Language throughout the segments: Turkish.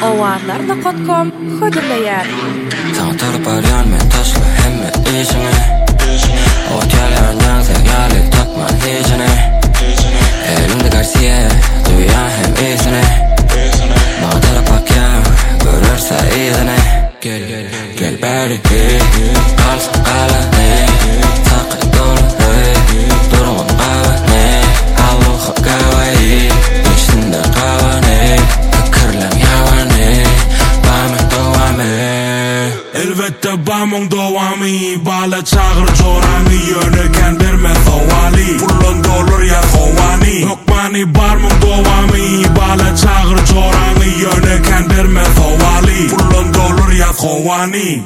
Owarlar.com hödürleýär. Tağtar baryan men taşla hemme işine. Otelyan yansek ýaly tapman hejine. Elimde Garcia duýa hem esine. Bağdara pakya görürse izine. Gel beri kalsın kalane. Takı dolu durgun kavane. Avuğu kavayı içinde kavane. Kırlam yavane bamın doğamı. Elbette bamın doğamı. Bala çağır çoranı yöneken verme zavali. Pullun dolur ya kovani. Lokmani barmın doğamı. Bala çağır çoranı yöneken verme zavali. Pullun dolur ya kovani.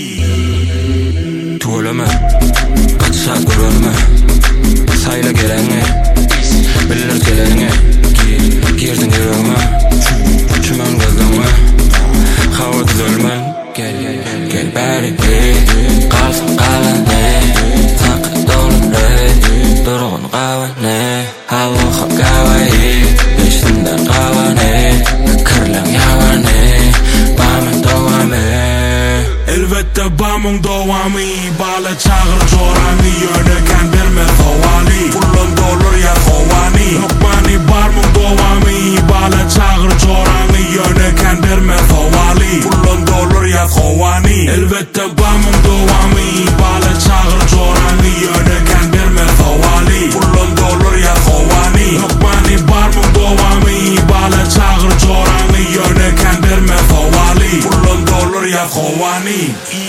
Tuğlama kaçışat görünme. Sayla gelene bilir gelene. Girdin yüreğime çümen gözlüğüme. Hava düzülmen Gel beri kalsın kalane. Takı dolu durgun kavane. Avuğu kavayı içinde kavane. Kırlam yavane bamın doğamı. Elbette bamın doğamı. Bala çağır çoranı yöneken verme zavali. Pullun dolur ya kovani. Lokmani barmın doğamı. Bala çağır çoranı yöneken verme zavali. Pullun dolur ya kovani. Elbette bamın doğamı. Bala çağır çoranı yöneken verme zavali. Pullun dolur ya kovani. Lokmani barmın doğamı. Bala çağır çoranı yöneken verme zavali. Pullun dolur ya kovani.